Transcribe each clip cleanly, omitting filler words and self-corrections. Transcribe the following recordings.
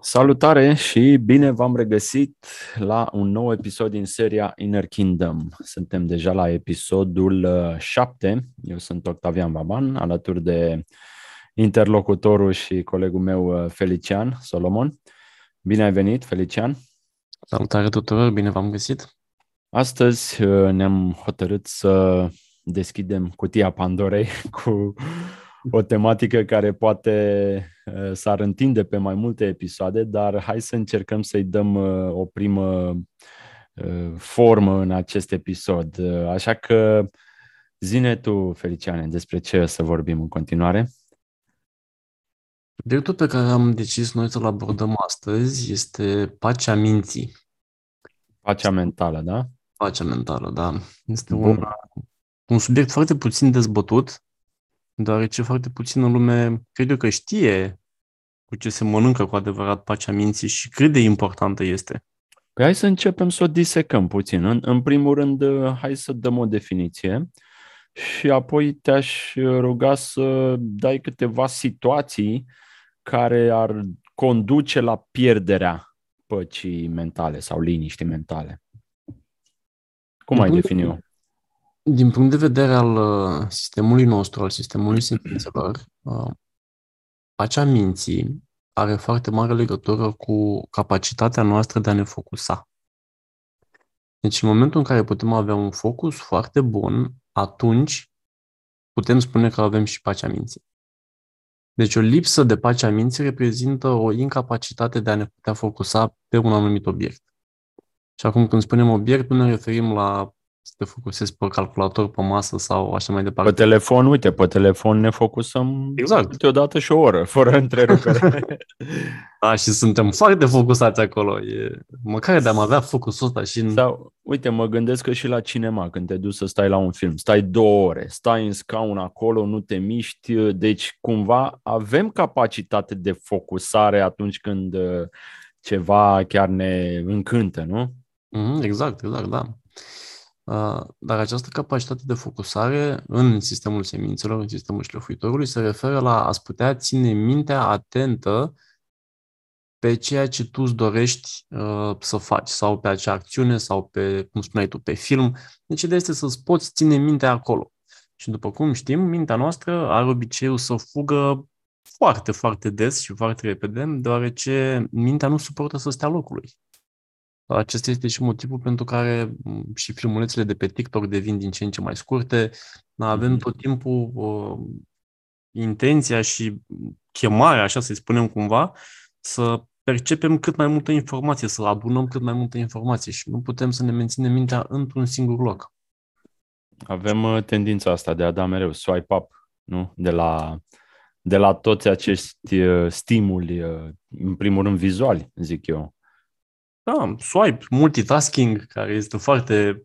Salutare și bine v-am regăsit la un nou episod din seria Inner Kingdom. Suntem deja la episodul 7. Eu sunt Octavian Baban, alături de interlocutorul și colegul meu Felician Solomon. Bine ai venit, Felician! Salutare tuturor, bine v-am găsit. Astăzi ne-am hotărât să deschidem cutia Pandorei cu o tematică care poate s-ar întinde pe mai multe episoade, dar hai să încercăm să-i dăm o primă formă în acest episod. Așa că zi-ne tu, Feliciane, despre ce să vorbim în continuare. Subiectul pe care am decis noi să-l abordăm astăzi este pacea minții, Pacea mentală, da? pacea mentală, da. Este Bun. un subiect foarte puțin dezbătut, deoarece foarte puțină lume cred eu că știe cu ce se mănâncă cu adevărat pacea minții și cât de importantă este. Păi hai să începem să o disecăm puțin. În primul rând, hai să dăm o definiție și apoi te-aș ruga să dai câteva situații care ar conduce la pierderea păcii mentale sau liniștii mentale. Cum Din ai punct de, defini-o? din punct de vedere al sistemului nostru, al sistemului semințelor, pacea minții are foarte mare legătură cu capacitatea noastră de a ne focusa. Deci în momentul în care putem avea un focus foarte bun, atunci putem spune că avem și pacea minții. Deci o lipsă de pacea minții reprezintă o incapacitate de a ne putea focusa pe un anumit obiect. Și acum când spunem obiect, nu ne referim la să te focusezi pe calculator, pe masă sau așa mai Pe departe. telefon, uite, pe telefon ne focusăm Exact. câteodată și o oră, fără întrerupere. Da, și suntem foarte focusați acolo. Măcar de-am avea focusul ăsta și Sau, uite, mă gândesc că și la cinema, când te duci să stai la un film, stai 2 ore, stai în scaun acolo, nu te miști, deci cumva avem capacitate de focusare atunci când ceva chiar ne încântă, nu? Exact, da. Dar această capacitate de focusare în sistemul semințelor, în sistemul șlefuitorului, se referă la a-ți putea ține mintea atentă pe ceea ce tu îți dorești să faci, sau pe acea acțiune, sau pe, cum spuneai tu, pe film. Deci ideea este să-ți poți ține mintea acolo. Și după cum știm, mintea noastră are obiceiul să fugă foarte, foarte des și foarte repede, deoarece mintea nu suportă să stea locului. Acesta este și motivul pentru care și filmulețele de pe TikTok devin din ce în ce mai scurte. Avem tot timpul intenția și chemarea, așa să-i spunem cumva, să percepem cât mai multă informație, să adunăm cât mai multă informație și nu putem să ne menținem mintea într-un singur loc. Avem tendința asta de a da mereu swipe up, nu? De la toți acești stimuli, în primul rând vizuali, zic eu. Da, swipe, multitasking, care este foarte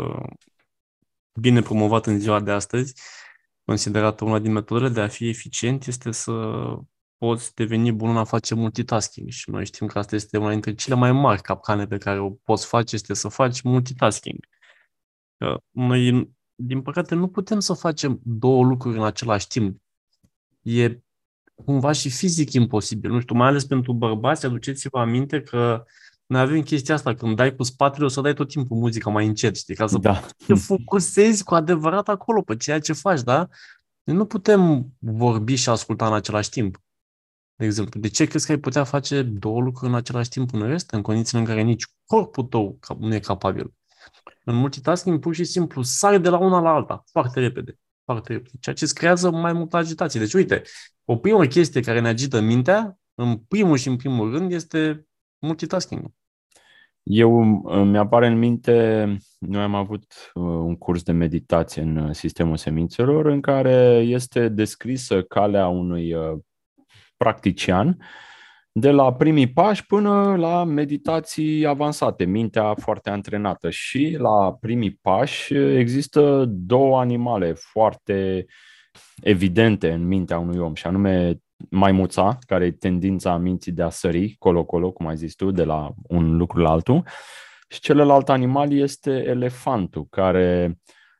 bine promovat în ziua de astăzi, considerată una din metodele de a fi eficient, este să poți deveni bun în a face multitasking. Și noi știm că asta este una dintre cele mai mari capcane pe care o poți face, este să faci multitasking. Noi, din păcate, nu putem să facem două lucruri în același timp. E cumva și fizic imposibil. Nu știu, mai ales pentru bărbați, aduceți-vă aminte că noi avem chestia asta, când dai cu spatele, o să dai tot timpul muzica mai încet, știi, ca să Da. te focusezi cu adevărat acolo pe ceea ce faci, da? Noi nu putem vorbi și asculta în același timp. De exemplu, de ce crezi că ai putea face două lucruri în același timp în rest, în condițiile în care nici corpul tău nu e capabil? În multitasking, pur și simplu, sari de la una la alta, foarte repede, foarte repede, ceea ce îți creează mai multă agitație. Deci, uite, o primă chestie care ne agită mintea, în primul și în primul rând, este multitasking. Mi apare în minte, noi am avut un curs de meditație în sistemul semințelor în care este descrisă calea unui practician de la primii pași până la meditații avansate, mintea foarte antrenată. Și la primii pași există două animale foarte evidente în mintea unui om, și anume maimuța, care e tendința minții de a sări colo-colo, cum ai zis tu, de la un lucru la altul, și celălalt animal este elefantul, care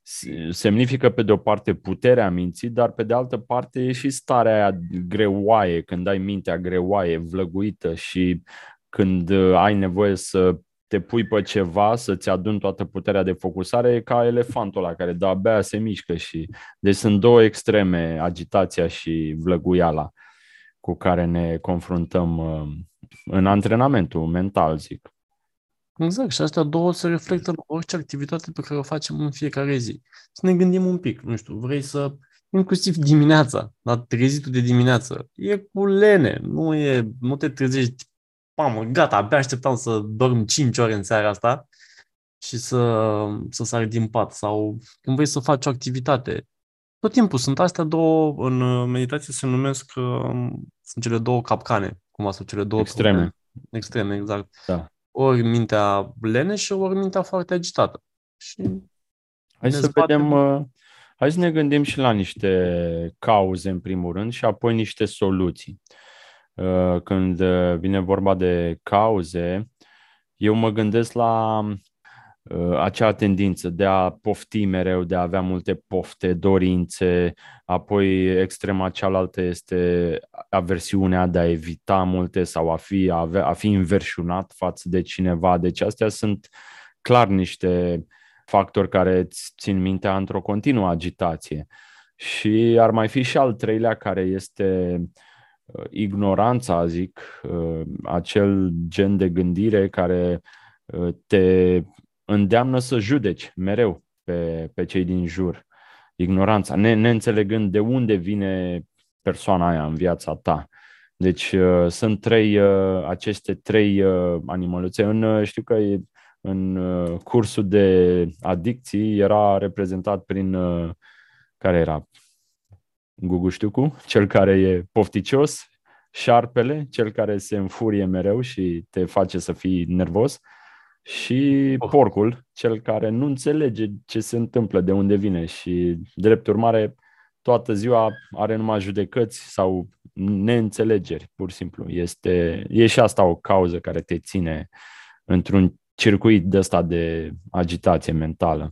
semnifică pe de o parte puterea minții, dar pe de altă parte e și starea aia greoaie, când ai mintea greoaie, vlăguită și când ai nevoie să te pui pe ceva, să-ți aduni toată puterea de focusare, e ca elefantul ăla care de-abia se mișcă și... Deci sunt două extreme, agitația și vlăguiala cu care ne confruntăm în antrenamentul mental, zic. Exact, și astea două se reflectă la orice activitate pe care o facem în fiecare zi. Să ne gândim un pic, nu știu, vrei să, inclusiv dimineața, la trezitul de dimineață, e cu lene, nu te trezești, mamă, gata, abia așteptam să dorm 5 ore în seara asta și să sari din pat. Sau când vrei să faci o activitate, tot timpul sunt astea două, în meditație se numesc, sunt cele două capcane, cumva, sau cele două Extreme. probleme. Extreme, exact. Da. Ori mintea leneșă, ori mintea foarte agitată. Și Hai ne să vedem, zbatem. hai să ne gândim și la niște cauze în primul rând și apoi niște soluții. Când vine vorba de cauze, eu mă gândesc la acea tendință de a pofti mereu, de a avea multe pofte, dorințe, apoi extrema cealaltă este aversiunea de a evita multe sau a fi înverșunat față de cineva. Deci astea sunt clar niște factori care îți țin mintea într-o continuă agitație. Și ar mai fi și al treilea, care este ignoranța, zic, acel gen de gândire care te îndeamnă să judeci mereu pe cei din jur. Ignoranța, neînțelegând de unde vine persoana aia în viața ta. Deci sunt aceste trei animăluțe. Știu că în cursul de adicții era reprezentat prin, care era? Guguștiucu, cel care e pofticios, șarpele, cel care se înfurie mereu și te face să fii nervos, și Oh, porcul, cel care nu înțelege ce se întâmplă, de unde vine și, drept urmare, toată ziua are numai judecăți sau neînțelegeri, pur și simplu. E și asta o cauză care te ține într-un circuit de ăsta de agitație mentală.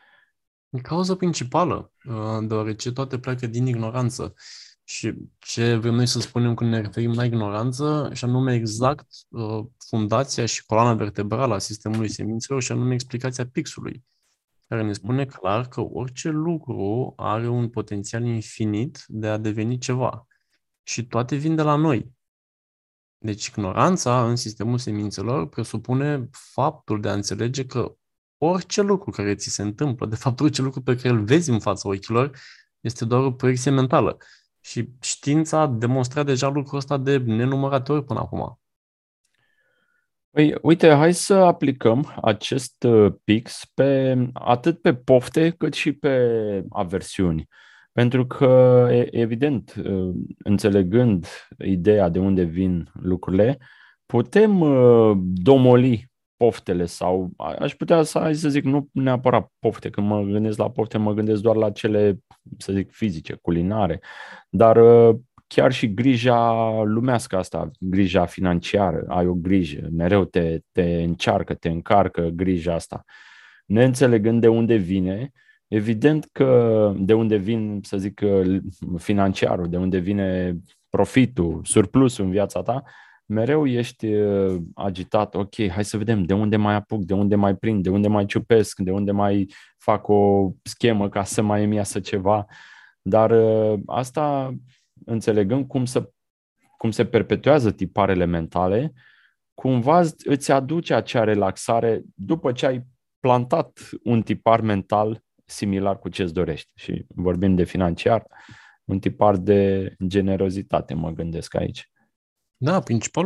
e cauza principală, deoarece toate pleacă din ignoranță. Și ce vrem noi să spunem când ne referim la ignoranță, și anume exact fundația și coloana vertebrală a sistemului semințelor, și anume explicația pixului, care ne spune clar că orice lucru are un potențial infinit de a deveni ceva. Și toate vin de la noi. Deci ignoranța în sistemul semințelor presupune faptul de a înțelege că orice lucru care ți se întâmplă, de fapt orice lucru pe care îl vezi în fața ochilor, este doar o proiecție mentală. Și știința a demonstrat deja lucrul ăsta de nenumărate ori până acum. Păi, uite, hai să aplicăm acest pix atât pe pofte cât și pe aversiuni. Pentru că, evident, înțelegând ideea de unde vin lucrurile, putem domoli poftele sau aș putea hai să zic, nu neapărat pofte. Când mă gândesc la pofte, mă gândesc doar la cele, să zic, fizice, culinare, dar chiar și grija lumească asta, grija financiară, ai o grijă, mereu te încearcă, te încarcă grija asta. Neînțelegând de unde vine, evident că de unde vin, să zic, financiarul, de unde vine profitul, surplusul în viața ta, mereu ești agitat, ok, hai să vedem de unde mai apuc, de unde mai prind, de unde mai ciupesc, de unde mai fac o schemă ca să mai îmi iasă ceva. Dar asta, înțelegând cum se perpetuează tiparele mentale, cumva îți aduce acea relaxare după ce ai plantat un tipar mental similar cu ce-ți dorești. Și vorbim de financiar, un tipar de generozitate, mă gândesc aici. Da,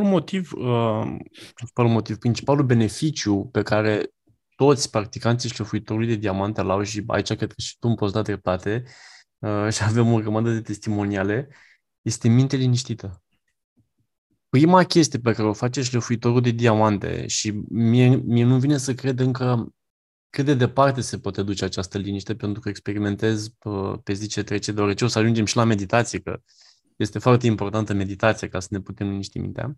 principalul beneficiu pe care toți practicanții șlefuitorului de diamante l-au, și aici cred că și tu îmi poți da dreptate, și avem o grămadă de testimoniale, este minte liniștită. Prima chestie pe care o face șlefuitorul de diamante, și mie nu vine să cred încă cât de departe se poate duce această liniște, pentru că experimentez pe zi ce trece, deoarece o să ajungem și la meditație, că este foarte importantă meditația ca să ne putem liniști mintea.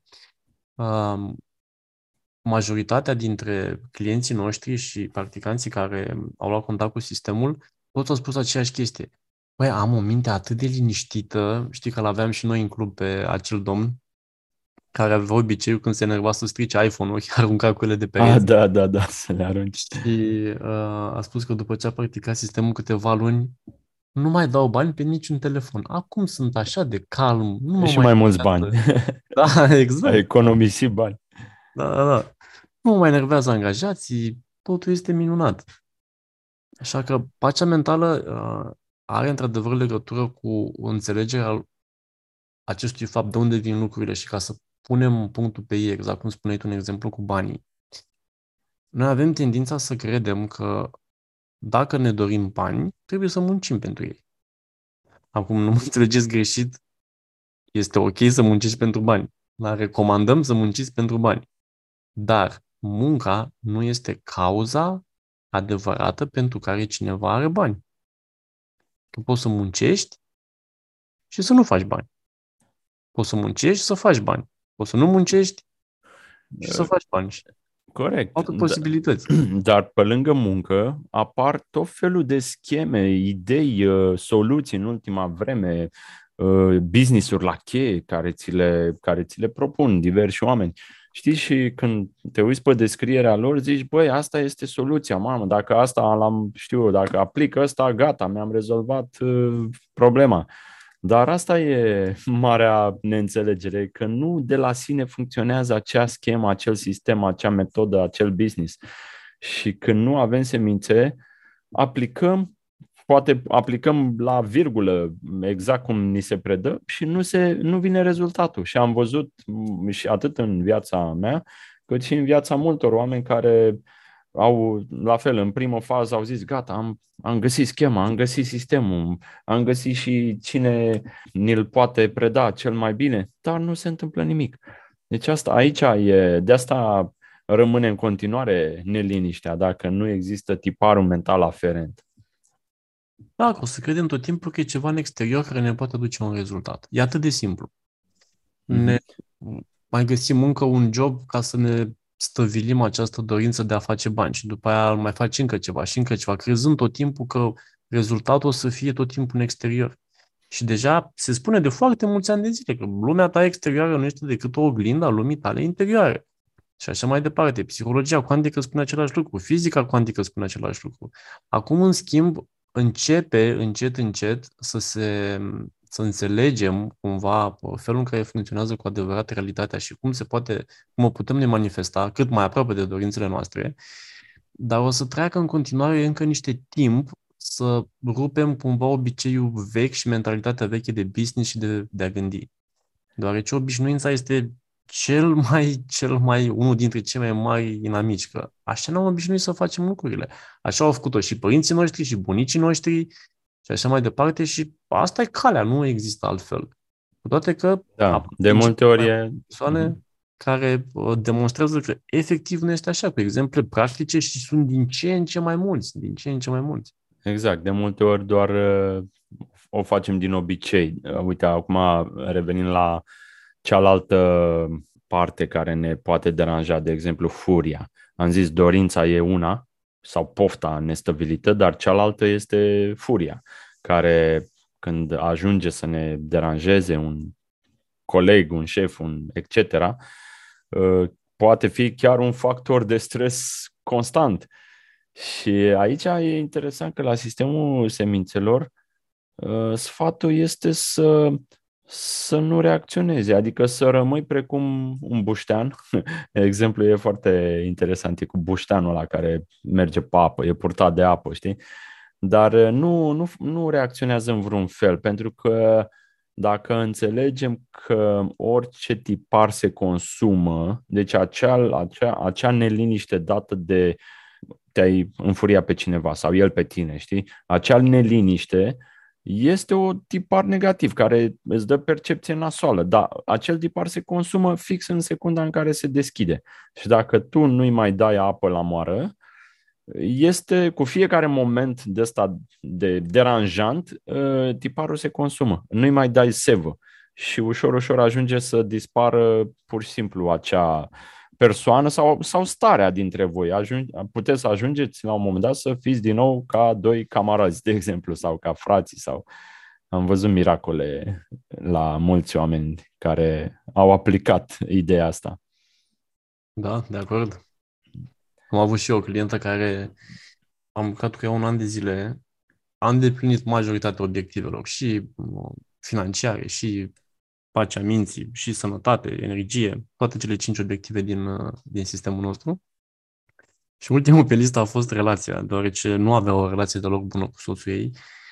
Majoritatea dintre clienții noștri și practicanții care au luat contact cu sistemul toți au spus aceeași chestie. Băi, am o minte atât de liniștită, știi că l-aveam și noi în club pe acel domn, care avea obiceiul când se enerva să strice iPhone-ul, arunca cu ele de pereți. Da, să le arunci. Și a spus că după ce a practicat sistemul câteva luni, nu mai dau bani pe niciun telefon. Acum sunt așa de calm, nu mă Și mai mai mulți bani. enervează. Da, Ai exact. economisit bani. Da. Nu mă mai enervează angajații, totul este minunat. Așa că pacea mentală are într-adevăr legătură cu înțelegerea acestui fapt de unde vin lucrurile și ca să punem punctul pe ei, exact cum spuneai tu un exemplu cu banii. Noi avem tendința să credem că dacă ne dorim bani, trebuie să muncim pentru ei. Acum, nu mă înțelegeți greșit, este ok să muncești pentru bani. Dar recomandăm să munciți pentru bani. Dar munca nu este cauza adevărată pentru care cineva are bani. Tu poți să muncești și să nu faci bani. Poți să muncești și să faci bani. Poți să nu muncești și să faci bani. Corect. Alte posibilități. Dar pe lângă muncă apar tot felul de scheme, idei, soluții în ultima vreme, business-uri la cheie care ți le propun diversi oameni. Știi, și când te uiți pe descrierea lor, zici, băi, asta este soluția, mamă, dacă asta dacă aplic ăsta, gata, mi-am rezolvat problema. Dar asta e marea neînțelegere, că nu de la sine funcționează acea schemă, acel sistem, acea metodă, acel business. Și când nu avem semințe, poate aplicăm la virgulă exact cum ni se predă și nu vine rezultatul. Și am văzut și atât în viața mea, cât și în viața multor oameni care au, la fel, în primă fază au zis, gata, am găsit schema, am găsit sistemul, am găsit și cine ni-l poate preda cel mai bine, dar nu se întâmplă nimic. Deci de asta rămâne în continuare neliniștea, dacă nu există tiparul mental aferent. Da, că o să credem tot timpul că e ceva în exterior care ne poate aduce un rezultat. E atât de simplu. Ne mai găsim încă un job ca să ne stăvilim această dorință de a face bani și după aia mai faci încă ceva și încă ceva, crezând tot timpul că rezultatul o să fie tot timpul în exterior. Și deja se spune de foarte mulți ani de zile că lumea ta exterioară nu este decât o oglindă a lumii tale interioare. Și așa mai departe. Psihologia cuantică spune același lucru, fizica cuantică spune același lucru. Acum, în schimb, începe încet să înțelegem cumva felul în care funcționează cu adevărat realitatea și cum o putem ne manifesta cât mai aproape de dorințele noastre, dar o să treacă în continuare încă niște timp să rupem cumva obiceiul vechi și mentalitatea veche de business și de a gândi. Deoarece obișnuința este unul dintre cei mai mari inamici, că așa ne-am obișnuit să facem lucrurile. Așa au făcut-o și părinții noștri și bunicii noștri și așa mai departe și asta e calea, nu există altfel. Cu toate că Da, de multe ori e... persoane care demonstrează că efectiv nu este așa, cu exemple practice și sunt din ce în ce mai mulți, din ce în ce mai mulți. Exact, de multe ori doar o facem din obicei. Uite, acum revenind la cealaltă parte care ne poate deranja, de exemplu, furia. Am zis dorința e una, sau pofta nestăvilită, dar cealaltă este furia, care când ajunge să ne deranjeze un coleg, un șef, un etc., poate fi chiar un factor de stres constant. Și aici e interesant că la sistemul semințelor sfatul este să nu reacționezi, adică să rămâi precum un buștean. Exemplul e foarte interesant, e cu bușteanul ăla care merge pe apă, e purtat de apă, știi? Dar nu reacționează în vreun fel, pentru că dacă înțelegem că orice tipar se consumă, deci acea neliniște dată de te-ai înfuriat pe cineva sau el pe tine, știi? Acea neliniște este o tipar negativ care îți dă percepție nasoală, dar acel tipar se consumă fix în secunda în care se deschide. Și dacă tu nu-i mai dai apă la moară, este cu fiecare moment de ăsta de deranjant, tiparul se consumă. Nu-i mai dai sevă și ușor ajunge să dispară pur și simplu persoană sau starea dintre voi. Puteți să ajungeți la un moment dat să fiți din nou ca doi camarazi, de exemplu, sau ca frații. Sau am văzut miracole la mulți oameni care au aplicat ideea asta. Da, de acord. Am avut și eu o clientă care am lucrat cu ea un an de zile, a îndeplinit majoritatea obiectivelor, și financiare, și pacea minții, și sănătate, energie, toate cele 5 obiective din sistemul nostru. Și ultimul pe listă a fost relația, deoarece nu avea o relație deloc bună cu soțul ei.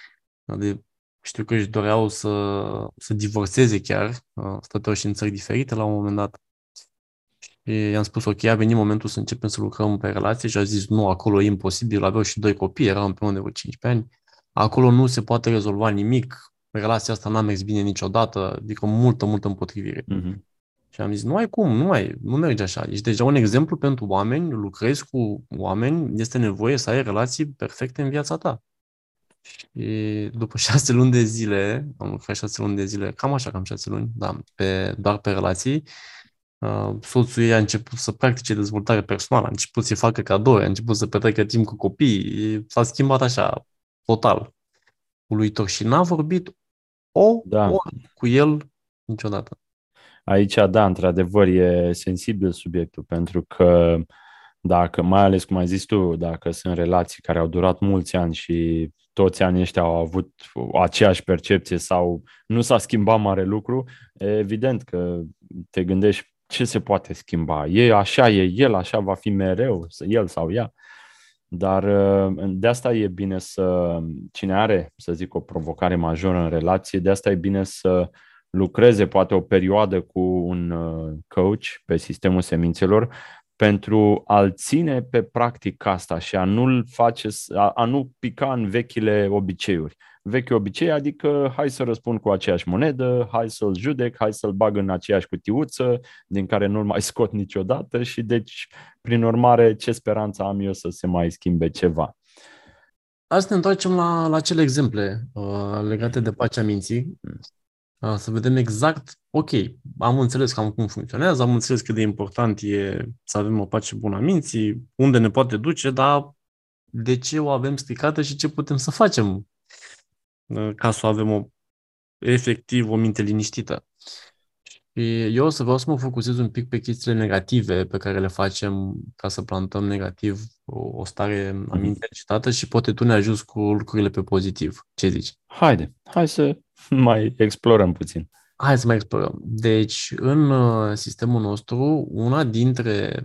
Știu că își doreau să divorțeze chiar, stăteau și în țări diferite la un moment dat. Și i-am spus, ok, a venit momentul să începem să lucrăm pe relație, și a zis, nu, acolo e imposibil, aveau și 2 copii, erau împreună de vreo 15 ani, acolo nu se poate rezolva nimic, relația asta n-a mers bine niciodată, adică multă împotrivire. Mm-hmm. Și am zis, nu ai cum, nu merge așa. Ești deja un exemplu pentru oameni, lucrezi cu oameni, este nevoie să ai relații perfecte în viața ta. Și după 6 luni de zile, am lucrat 6 luni de zile, cam așa, cam 6 luni, da, doar pe relații, soțul ei a început să practice dezvoltare personală, a început să-i facă cadouri, a început să petrecă timp cu copii, s-a schimbat așa, total, uluitor, și n-a vorbit o Da. oră cu el niciodată. Aici, da, într-adevăr, e sensibil subiectul, pentru că dacă, mai ales cum ai zis tu, dacă sunt relații care au durat mulți ani și toți anii ăștia au avut aceeași percepție sau nu s-a schimbat mare lucru, evident că te gândești ce se poate schimba. E așa, e el, așa va fi mereu, el sau ea. Dar de asta e bine cine are, să zic, o provocare majoră în relație, de asta e bine să lucreze poate o perioadă cu un coach pe sistemul semințelor pentru a-l ține pe practica asta și a nu-l face, a nu pica în vechile obiceiuri. Vechi obicei, adică hai să răspund cu aceeași monedă, hai să-l judec, hai să-l bag în aceeași cutiuță din care nu-l mai scot niciodată și deci, prin urmare, ce speranță am eu să se mai schimbe ceva? Hai să ne întoarcem la acele exemple legate de pacea minții, să vedem exact, ok, am înțeles cam cum funcționează, am înțeles cât de important e să avem o pace bună a minții, unde ne poate duce, dar de ce o avem stricată și ce putem să facem ca să avem efectiv o minte liniștită. Și eu vreau să mă focusez un pic pe chestiile negative pe care le facem ca să plantăm negativ o stare a minții agitată, și poate tu ne ajuți cu lucrurile pe pozitiv. Ce zici? Hai să mai explorăm puțin. Hai să mai explorăm. Deci, în sistemul nostru, una dintre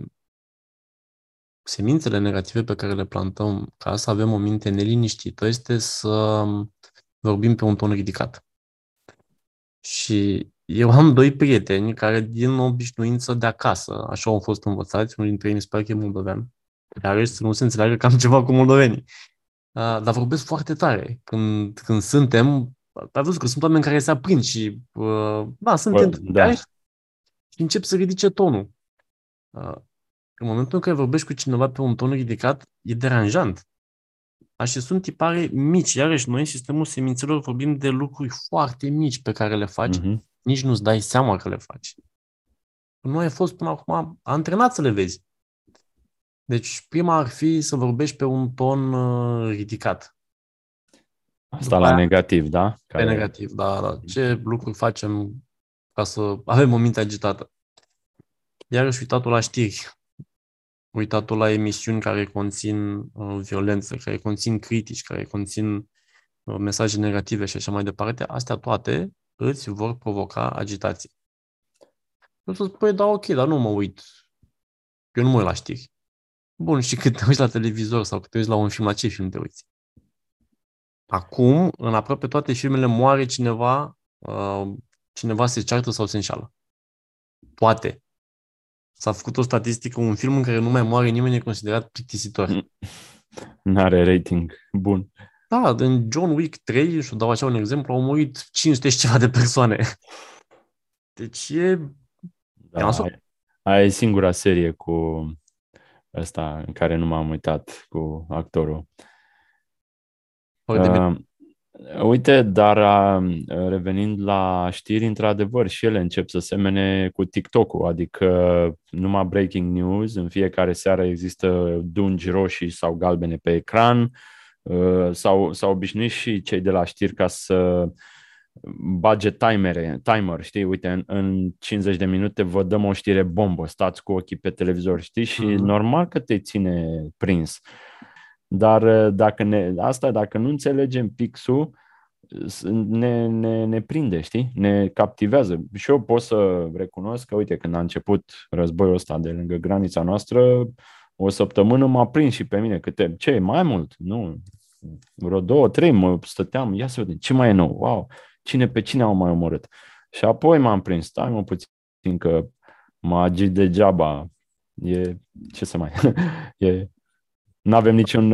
semințele negative pe care le plantăm ca să avem o minte neliniștită este să vorbim pe un ton ridicat. Și eu am 2 prieteni care, din obișnuință de acasă, așa au fost învățați, unul dintre ei mi se pare că e moldovean, care să nu se înțeleagă că am ceva cu moldovenii. Dar vorbesc foarte tare. Când suntem, ai văzut că sunt oameni care se aprind și da, suntem Da. și încep să ridice tonul. În momentul în care vorbești cu cineva pe un ton ridicat, e deranjant. Și sunt tipare mici. Iarăși, noi în sistemul semințelor vorbim de lucruri foarte mici pe care le faci, nici nu-ți dai seama că le faci. Nu ai fost până acum antrenat să le vezi. Deci, prima ar fi să vorbești pe un ton ridicat. Asta După la aia, negativ, da? pe negativ, da. Ce lucruri facem ca să avem o minte agitată? Iarăși, uitatul la știri, uitatul la emisiuni care conțin violență, care conțin critici, care conțin mesaje negative și așa mai departe, astea toate îți vor provoca agitație. Eu să spui, da, ok, dar nu mă uit. Eu nu mă uit la știri. Bun, și când te uiți la televizor sau când te uiți la un film, la ce film te uiți? Acum, în aproape toate filmele moare cineva, cineva se ceartă sau se înșală. Toate. S-a făcut o statistică, un film în care nu mai moare nimeni e considerat plictisitor. N-are rating bun. Da, în John Wick 3, și dau așa un exemplu, au murit 500 și ceva de persoane. Deci e... Da, aia e singura serie cu ăsta în care nu m-am uitat cu actorul. Uite, dar revenind la știri, într-adevăr, și ele încep să semene cu TikTok-ul, adică numai breaking news, în fiecare seară există dungi roșii sau galbene pe ecran, s-au obișnuit și cei de la știri ca să bage timer, știi, uite, în 50 de minute vă dăm o știre bombă, stați cu ochii pe televizor, știi, și Mhm. normal că te ține prins. Dar dacă nu înțelegem pixul, ne prinde, știi? Ne captivează. Și eu pot să recunosc că, uite, când a început războiul ăsta de lângă granița noastră, o săptămână m-a prins și pe mine câte, ce, mai mult? Nu, vreo două, trei, mă stăteam, ia să vedem, ce mai e nou? Wow, cine pe cine au mai omorât? Și apoi m-am prins, stai mă puțin că mă agit degeaba. Ce să mai... Nu avem niciun...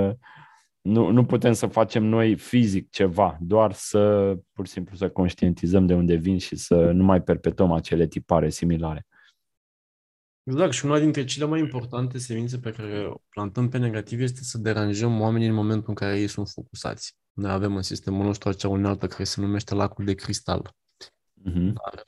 nu putem să facem noi fizic ceva, doar să, pur și simplu, să conștientizăm de unde vin și să nu mai perpetuăm acele tipare similare. Exact, și una dintre cele mai importante semințe pe care o plantăm pe negativ este să deranjăm oamenii în momentul în care ei sunt focusați. Noi avem în sistemul nostru acea unealtă care se numește lacul de cristal. Mhm. Dar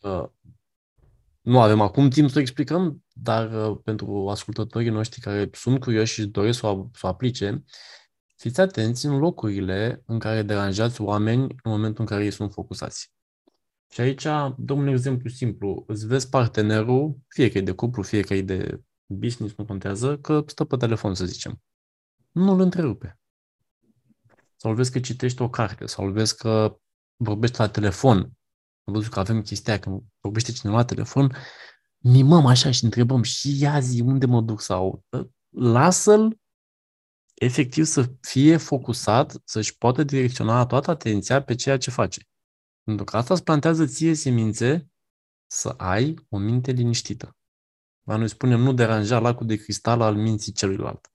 nu avem acum timp să o explicăm, dar pentru ascultătorii noștri care sunt curioși și doresc să o aplice, fiți atenți în locurile în care deranjați oameni în momentul în care ei sunt focusați. Și aici dăm un exemplu simplu. Îți vezi partenerul, fie că e de cuplu, fie că e de business, nu contează, că stă pe telefon, să zicem. Nu îl întrerupe. Sau îl vezi că citește o carte, sau îl vezi că vorbește la telefon. Am văzut că avem chestia aia, când vorbește cineva la telefon, mimăm așa și întrebăm și ia zi unde mă duc sau lasă-l efectiv să fie focusat, să-și poată direcționa toată atenția pe ceea ce face. Pentru că asta îți plantează ție semințe să ai o minte liniștită. Dar noi spunem nu deranja lacul de cristal al minții celuilalt.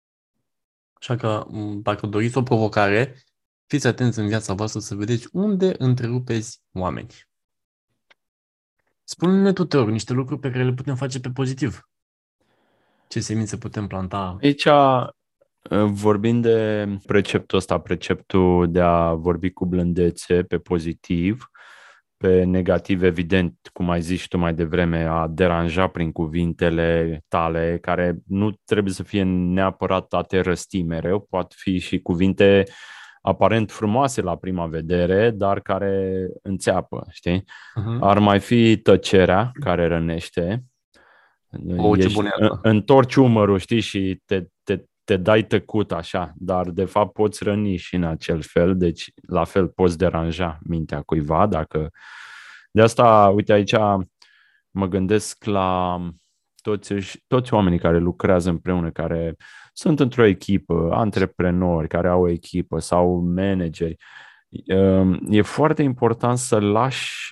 Așa că dacă doriți o provocare, fiți atenți în viața voastră să vedeți unde întrerupeți oameni. Spune-ne tu, te rog, niște lucruri pe care le putem face pe pozitiv. Ce semințe putem planta? Aici, vorbind de preceptul ăsta, preceptul de a vorbi cu blândețe pe pozitiv, pe negativ, evident, cum ai zis și tu mai devreme, a deranja prin cuvintele tale, care nu trebuie să fie neapărat a te răsti mereu, pot fi și cuvinte aparent frumoase la prima vedere, dar care înțeapă, știi? Uh-huh. Ar mai fi tăcerea, care rănește. O, ce bună e asta. Întorci umărul, știi, și te dai tăcut așa, dar de fapt poți răni și în acel fel, deci la fel poți deranja mintea cuiva dacă... De asta, uite, aici mă gândesc la toți oamenii care lucrează împreună, care sunt într-o echipă, antreprenori care au o echipă sau manageri. E foarte important să lași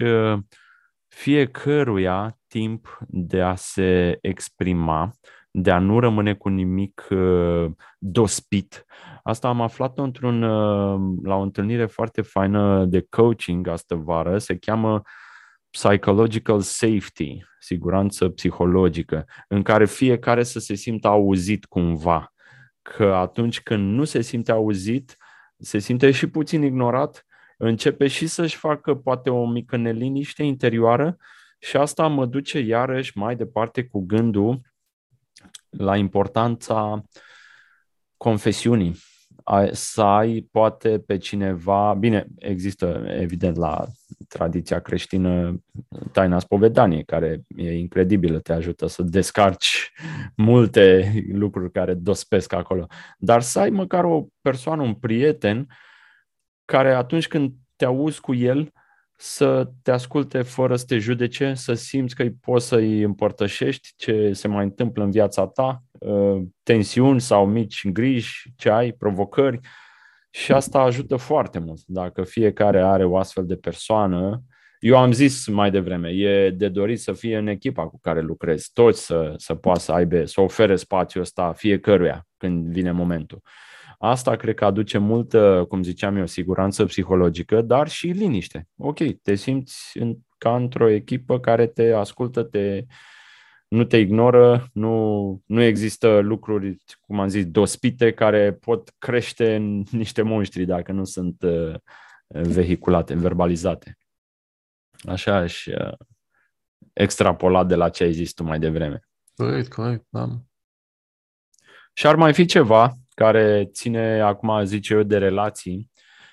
fiecăruia timp de a se exprima, de a nu rămâne cu nimic dospit. Asta am aflat la o întâlnire foarte faină de coaching astă vară, se cheamă Psychological Safety, siguranță psihologică, în care fiecare să se simtă auzit cumva. Că atunci când nu se simte auzit, se simte și puțin ignorat, începe și să-și facă poate o mică neliniște interioară și asta mă duce iarăși mai departe cu gândul la importanța confesiunii. Să ai poate pe cineva, bine, există evident la tradiția creștină taina spovedaniei, care e incredibilă, te ajută să descarci multe lucruri care dospesc acolo, dar să ai măcar o persoană, un prieten, care atunci când te auzi cu el, să te asculte fără să te judece, să simți că poți să-i împărtășești ce se mai întâmplă în viața ta, tensiuni sau mici griji ce ai, provocări. Și asta ajută foarte mult. Dacă fiecare are o astfel de persoană, eu am zis mai devreme, e de dorit să fie în echipa cu care lucrezi, toți să poată să aibă, să ofere spațiul ăsta fiecăruia când vine momentul. Asta cred că aduce multă, cum ziceam eu, siguranță psihologică, dar și liniște. Ok, te simți ca într-o echipă care te ascultă, nu te ignoră, nu există lucruri, cum am zis, dospite, care pot crește în niște monștri dacă nu sunt vehiculate, verbalizate. Așa aș extrapola de la ce ai zis tu mai devreme. Corect, da. Și ar mai fi ceva care ține, acum zice eu, de relații.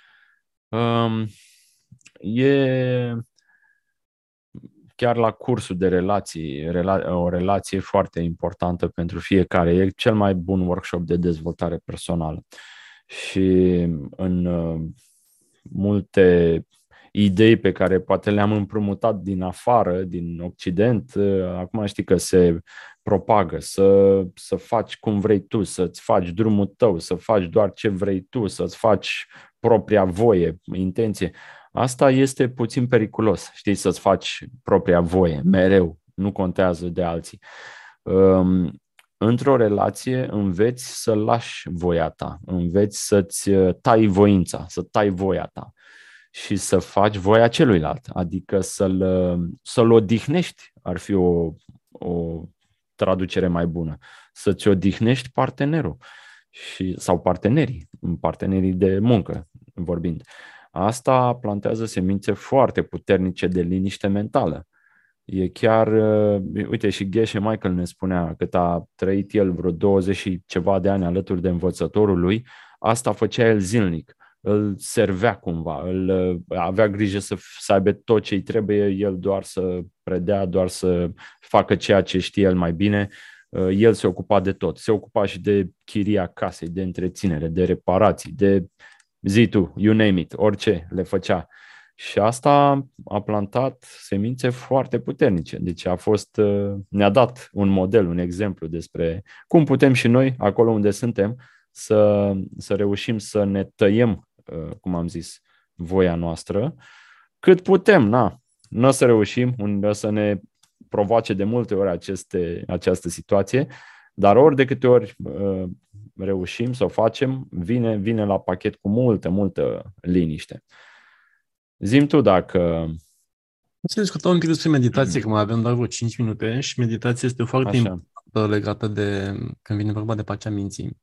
E chiar la cursul de relații, o relație foarte importantă pentru fiecare. E cel mai bun workshop de dezvoltare personală. Și în multe idei pe care poate le-am împrumutat din afară, din Occident, acum știi că se propagă, să faci cum vrei tu, să-ți faci drumul tău, să faci doar ce vrei tu, să-ți faci propria voie, intenție. Asta este puțin periculos, știi, să-ți faci propria voie, mereu, nu contează de alții. Într-o relație înveți să lași voia ta, înveți să-ți tai voința, să tai voia ta și să faci voia celuilalt, adică să-l odihnești, ar fi o traducere mai bună, să-ți odihnești partenerul sau partenerii de muncă vorbind. Asta plantează semințe foarte puternice de liniște mentală. E chiar, uite, și Geshe Michael ne spunea cât a trăit el vreo 20 și ceva de ani alături de învățătorul lui, asta făcea el zilnic. Îl servea cumva, avea grijă să aibă tot ce îi trebuie, el doar să predea, doar să facă ceea ce știe el mai bine. El se ocupa de tot. Se ocupa și de chiria casei, de întreținere, de reparații, de zi tu, you name it, orice le făcea. Și asta a plantat semințe foarte puternice. Deci ne-a dat un model, un exemplu despre cum putem și noi, acolo unde suntem, să reușim să ne tăiem, cum am zis, voia noastră, cât putem, nu o să reușim, o să ne provoace de multe ori această situație, dar ori de câte ori reușim să o facem, vine la pachet cu multă liniște. Zi-mi tu dacă... Să discutăm un pic despre meditație, că mai avem doar vreo 5 minute și meditația este foarte importantă legată de când vine vorba de pacea minții.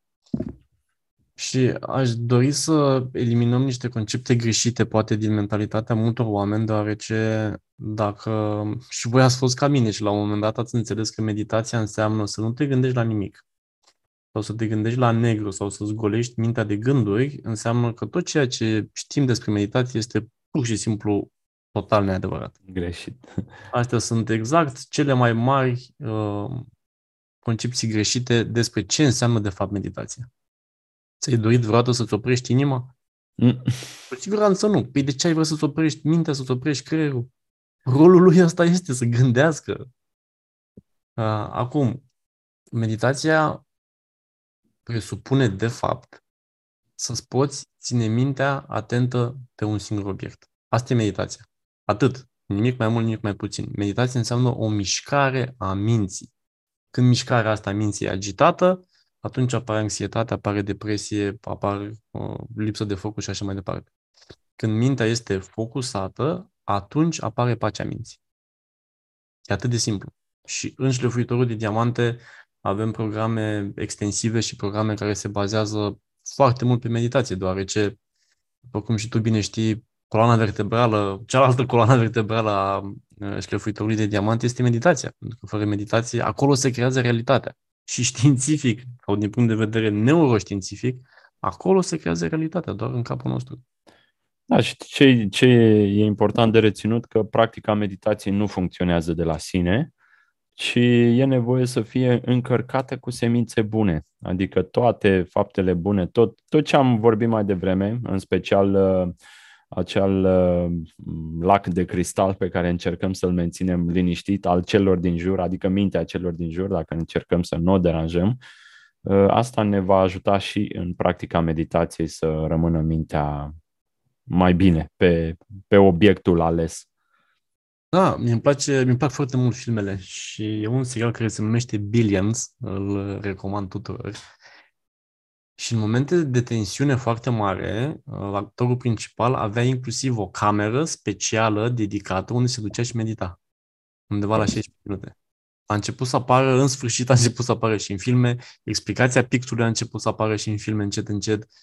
Și aș dori să eliminăm niște concepte greșite, poate din mentalitatea multor oameni, deoarece dacă și voi ați fost ca mine și la un moment dat ați înțeles că meditația înseamnă să nu te gândești la nimic sau să te gândești la negru sau să-ți golești mintea de gânduri, înseamnă că tot ceea ce știm despre meditație este pur și simplu total neadevărat. Greșit. Astea sunt exact cele mai mari concepții greșite despre ce înseamnă de fapt meditația. Ți-ai dorit vreodată să-ți oprești inima? Cu siguranță nu. Păi de ce ai vrea să-ți oprești mintea, să-ți oprești creierul? Rolul lui ăsta este să gândească. Acum, meditația presupune, de fapt, să-ți poți ține mintea atentă pe un singur obiect. Asta e meditația. Atât. Nimic mai mult, nimic mai puțin. Meditația înseamnă o mișcare a minții. Când mișcarea asta a minții e agitată, atunci apare anxietate, apare depresie, apare lipsă de focus și așa mai departe. Când mintea este focusată, atunci apare pacea minții. E atât de simplu. Și în Șlefuitorul de Diamante avem programe extensive și programe care se bazează foarte mult pe meditație, deoarece, după cum și tu bine știi, cealaltă coloană vertebrală a Șlefuitorului de Diamante este meditația. Pentru că fără meditație, acolo se creează realitatea. Și științific, sau din punct de vedere neuroștiințific, acolo se creează realitatea, doar în capul nostru. Da, și ce e important de reținut, că practica meditației nu funcționează de la sine, ci e nevoie să fie încărcată cu semințe bune, adică toate faptele bune, tot ce am vorbit mai devreme, în special acel lac de cristal pe care încercăm să-l menținem liniștit al celor din jur, adică mintea celor din jur, dacă încercăm să nu o deranjăm, asta ne va ajuta și în practica meditației să rămână mintea mai bine pe obiectul ales. Da, mi plac foarte mult filmele și e un serial care se numește Billions, îl recomand tuturor. Și în momente de tensiune foarte mare, actorul principal avea inclusiv o cameră specială dedicată unde se ducea și medita, undeva la 16 minute. În sfârșit a început să apară și în filme, explicația pixului a început să apară și în filme încet, încet.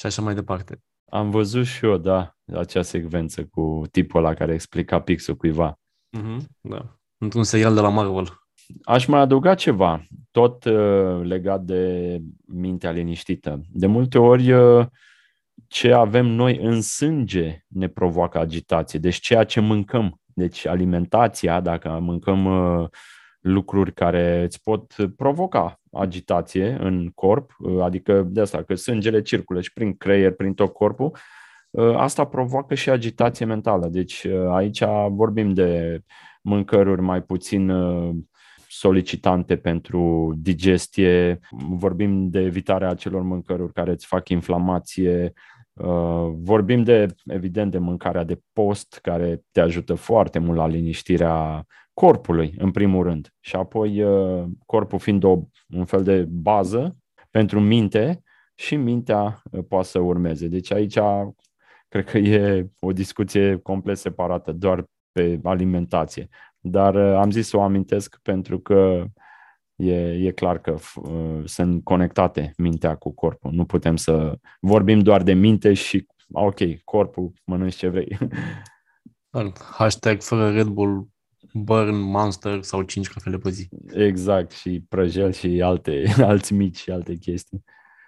și așa mai departe. Am văzut și eu, da, acea secvență cu tipul ăla care explica pixul cuiva. Da. Într-un serial de la Marvel. Aș mai adăuga ceva, tot legat de mintea liniștită. De multe ori, ce avem noi în sânge ne provoacă agitație. Deci ceea ce mâncăm, deci alimentația, dacă mâncăm lucruri care îți pot provoca agitație în corp, adică de asta, că sângele circulă și prin creier, prin tot corpul, asta provoacă și agitație mentală. Deci aici vorbim de mâncăruri mai puțin solicitante pentru digestie, vorbim de evitarea acelor mâncăruri care îți fac inflamație, vorbim de, evident, de mâncarea de post, care te ajută foarte mult la liniștirea corpului, în primul rând. Și apoi corpul fiind un fel de bază pentru minte și mintea poate să urmeze. Deci aici cred că e o discuție complet separată, doar pe alimentație. Dar am zis să o amintesc pentru că e clar că sunt conectate mintea cu corpul. Nu putem să vorbim doar de minte și, ok, corpul, mănânci ce vrei. Hashtag fără Red Bull, Burn, Monster sau 5 cafele pe zi. Exact, și prăjel și alți mici și alte chestii.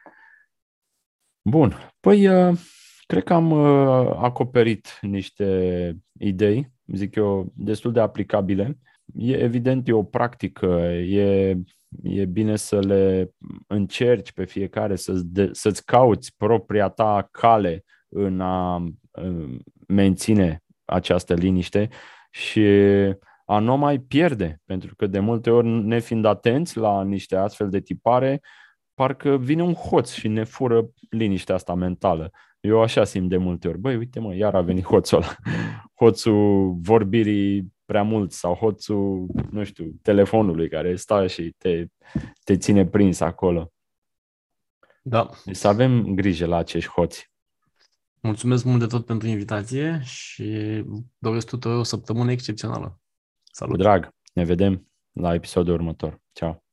Bun, păi cred că am acoperit niște idei, zic eu, destul de aplicabile. Evident, e o practică, e bine să le încerci pe fiecare, să-ți cauți propria ta cale în a menține această liniște și a nu mai pierde, pentru că de multe ori, nefiind atenți la niște astfel de tipare, parcă vine un hoț și ne fură liniștea asta mentală. Eu așa simt de multe ori. Băi, uite mă, iar a venit hoțul ăla. Hoțul vorbirii prea mult sau hoțul, nu știu, telefonului care stă și te ține prins acolo. Da. Deci să avem grijă la acești hoți. Mulțumesc mult de tot pentru invitație și doresc tuturor o săptămână excepțională. Salut! Cu drag! Ne vedem la episodul următor. Ceau!